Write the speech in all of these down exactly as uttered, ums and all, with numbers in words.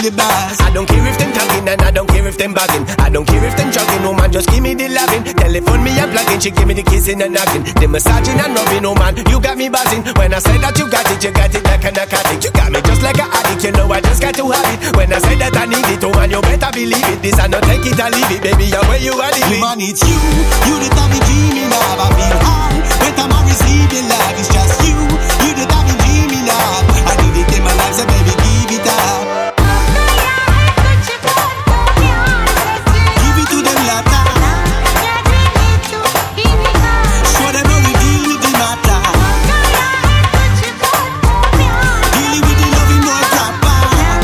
the buzz. I don't care if them talking and I don't care if them bugging. I don't care if them chugging, no man, just give me the loving. Telephone me and plugging, she give me the kissing and knocking. The massaging and rubbing, no man, you got me buzzing. When I say that you got it, you got it like a narcotic. You got me just like a addict, you know I just got to have it. When I say that I need it, oh man, you better believe it. This I not take it or leave it, baby, I'm where you are living. Man, it's you, you the time me dreaming of. I feel high, when time I receive your love, it's just you, you the time me dreaming of. I need it in my life, so baby, give it up. Give it to them later. Show them how we deal with the matter. Dealing with the loving more proper.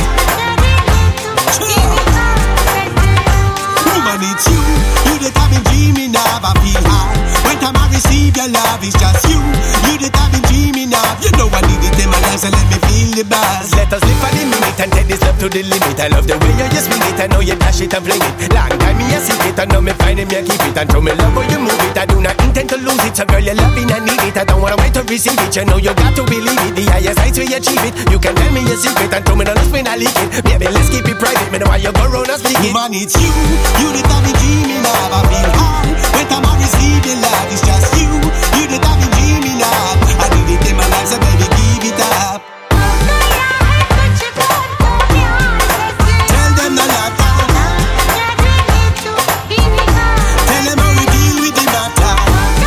Woman, it's you, you the time me dreaming of. I feel high, when time I receive your love, it's just you, you the time me dreaming of. You know I need it in my life, so let me feel the buzz. Let us live for the minute and take this love to the limit. I love the way you just swing it, I know you dash it and fling it. Long time me a secret, I know me find him, you keep it. And show me love how you move it, I do not intend to lose it. So girl, you loving, I need it, I don't wanna wait to receive it. You know you got to believe it, the highest heights we achieve it. You can tell me your secret and show me the love when I leak it. Baby, let's keep it private, me know why you go round and speak it. Man, it's you, you the time me dreaming of. I feel high, when time I receive your love, it's just you, you the time me dreaming of. I need it in my life, so baby, give it up. Tell them the latter. Tell them how we deal with the matter.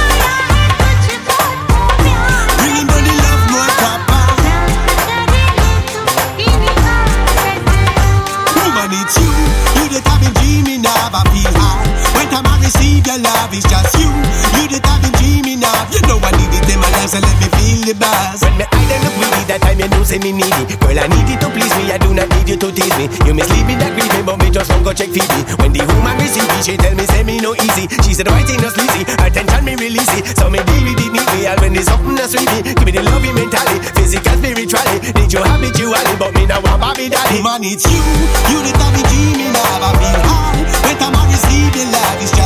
Bringing down the love more proper. Woman, it's you, you the time me dreaming of. I feel high, when time I receive your love, it's just you, you the time me dreaming of. You know I need it in my life, so let me feel the buzz. When me eye them look weedy, that time you know say me need it. Girl, I need it to please me, I do not need you to tease me. You mislead me, that grieve me, but me just won't go check Phoebe. When the woman receive me, she tell me say me no easy. She said the right thing no sleazy, attention me release it. So me deal with it neatly, and when there's something that's sweet me, give me the loving mentally, physical, spiritually. Need you habitually, but me now want Bobby daddy. Man, it's you, you the time me dreaming of. I feel high, when time I receive your love, it's